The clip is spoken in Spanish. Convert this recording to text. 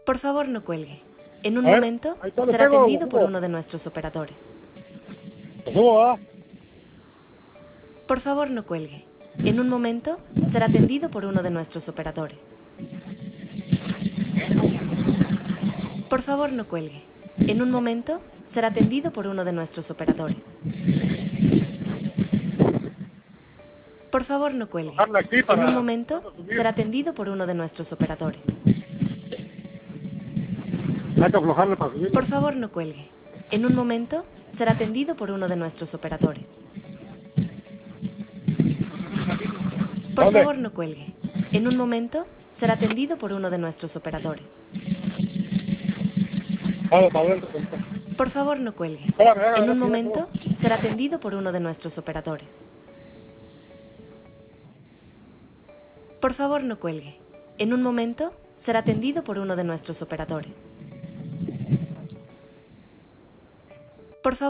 Por favor, no cuelgue. En un A ver, momento ahí está, le será pego, atendido por subo. uno de nuestros operadores. Lo subo, ¿ah? Por favor, no cuelgue. En un momento será atendido por uno de nuestros operadores. Por favor, no cuelgue. En un momento será atendido por uno de nuestros operadores. Por favor, no cuelgue. Bajarle aquí En un para momento subir. será atendido por uno de nuestros operadores. Hay que aflojarle para subirlo. Por favor, no cuelgue. En un momento será atendido por uno de nuestros operadores. Por ¿Dónde? favor, no cuelgue. En un momento será atendido por uno de nuestros operadores. Vale, para adentro. Por favor, no cuelgue. Espérame, hágame, En un rápido, momento rápido. será atendido por uno de nuestros operadores. Por favor, no cuelgue. En un momento será atendido por uno de nuestros operadores. Por favor.